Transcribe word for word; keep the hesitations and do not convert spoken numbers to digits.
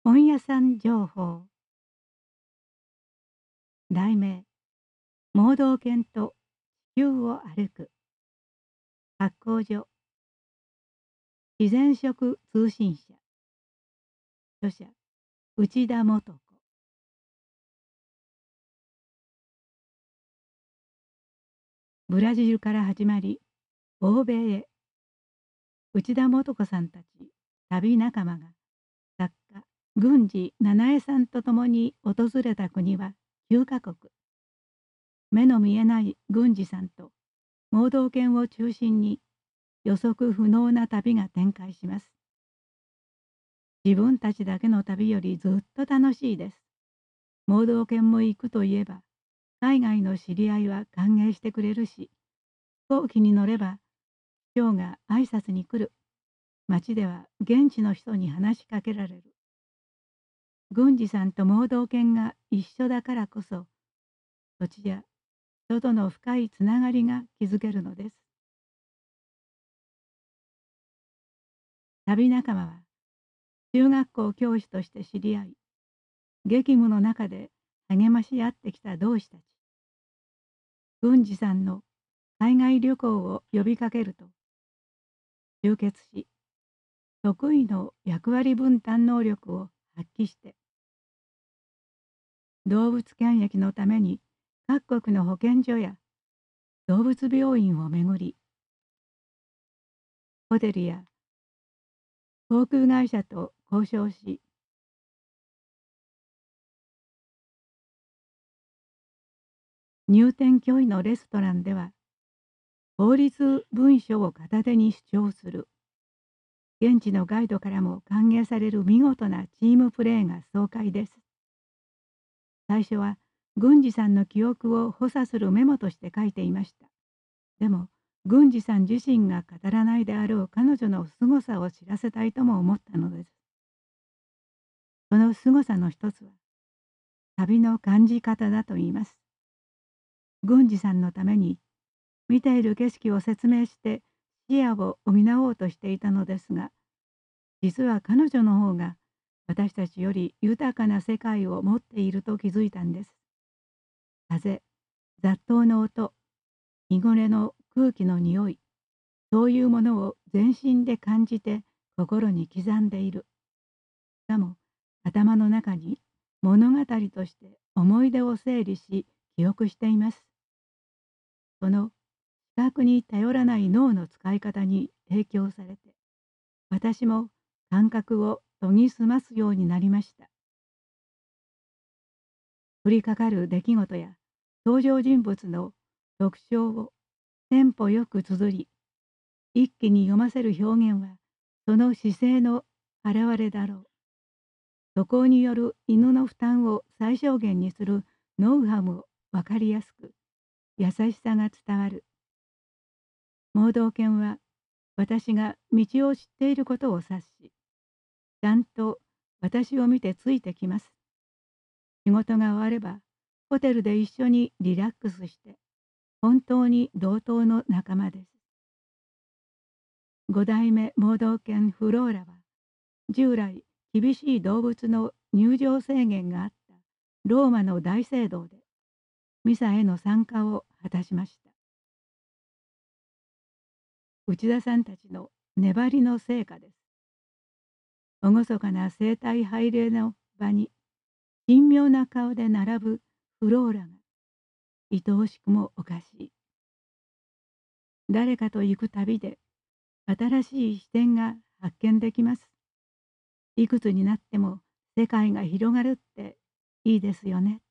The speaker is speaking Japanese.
本屋さん情報。題名、盲導犬と地球を歩く。発行所、自然食通信社。著者、内田素子。ブラジルから始まり、欧米へ。内田素子さんたち旅仲間が、作家、郡司七重さんと共に訪れた国はきゅうカ国。目の見えない郡司さんと盲導犬を中心に予測不能な旅が展開します。自分たちだけの旅よりずっと楽しいです。盲導犬も行くといえば、海外の知り合いは歓迎してくれるし、飛行機に乗れば、市長が挨拶に来る。街では現地の人に話しかけられる。郡司さんと盲導犬が一緒だからこそ、土地や人との深いつながりが築けるのです。旅仲間は、中学校教師として知り合い、激務の中で励まし合ってきた同志たち。郡司さんの海外旅行を呼びかけると、集結し、得意の役割分担能力を発揮して、動物検疫のために各国の保健所や動物病院を巡り、ホテルや航空会社と交渉し、入店拒否のレストランでは、法律文書を片手に主張する。現地のガイドからも歓迎される見事なチームプレーが爽快です。最初は郡司さんの記憶を補佐するメモとして書いていました。でも、郡司さん自身が語らないであろう彼女の凄さを知らせたいとも思ったのです。その凄さの一つは、旅の感じ方だと言います。郡司さんのために、見ている景色を説明して視野を補おうとしていたのですが、実は彼女の方が私たちより豊かな世界を持っていると気づいたんです。風、雑踏の音、日暮れの空気の匂い、そういうものを全身で感じて心に刻んでいる。しかも頭の中に物語として思い出を整理し記憶しています。その視覚に頼らない脳の使い方に影響されて、私も感覚を研ぎ澄ますようになりました。降りかかる出来事や登場人物の特徴をテンポよく綴り、一気に読ませる表現はその姿勢の表れだろう。渡航による犬の負担を最小限にするノウハウも分かりやすく、優しさが伝わる。盲導犬は私が道を知っていることを察し、ちゃんと私を見てついてきます。仕事が終われば、ホテルで一緒にリラックスして、本当に同等の仲間です。五代目盲導犬フローラは、従来厳しい動物の入場制限があったローマの大聖堂で、ミサへの参加を果たしました。内田さんたちの粘りの成果です。厳かな生体拝礼の場に、神妙な顔で並ぶフローラが、愛おしくもおかしい。誰かと行く旅で、新しい視点が発見できます。いくつになっても世界が広がるっていいですよね。